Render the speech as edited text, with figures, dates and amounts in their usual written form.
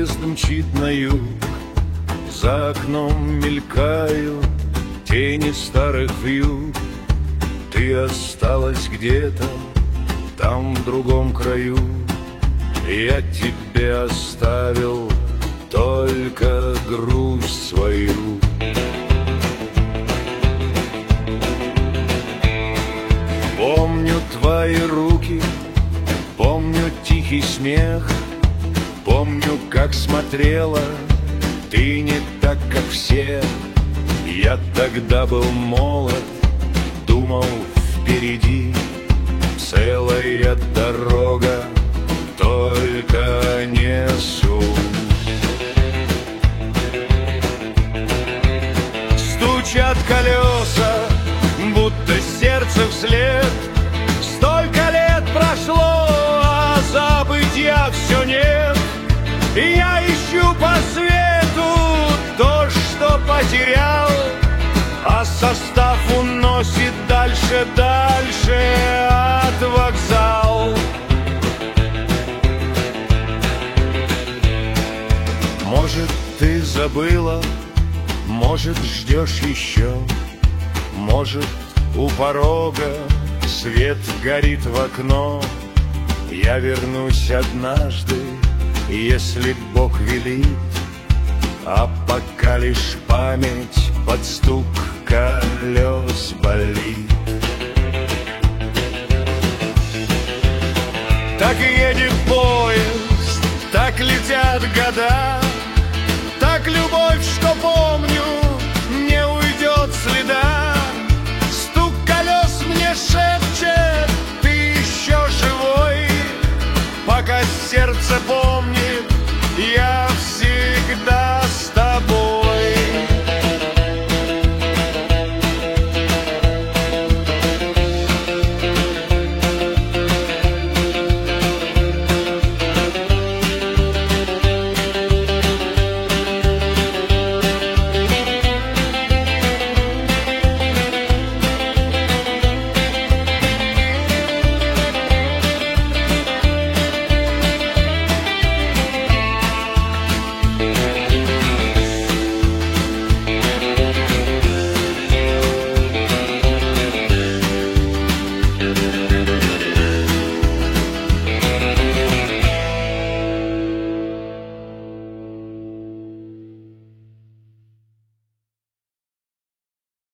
Поезд мчит на юг, за окном мелькают тени старых вьюг. Ты осталась где-то там, в другом краю. Я тебе оставил только грусть свою. Помню твои руки, помню тихий смех, помню, как смотрела ты не так, как все. Я тогда был молод, думал, впереди целая дорога, только несу. Стучат колеса, будто сердце вслед. Столько лет прошло, а забытья все нет. И я ищу по свету то, что потерял, а состав уносит дальше, дальше от вокзал. Может, ты забыла, может, ждешь еще, может, у порога свет горит в окно. Я вернусь однажды, если Бог велит, а пока лишь память под стук колес болит. Так едет поезд, так летят года, так любовь, что помню, не уйдет следа. Стук колес мне шепчет, ты еще живой, пока сердце помнит.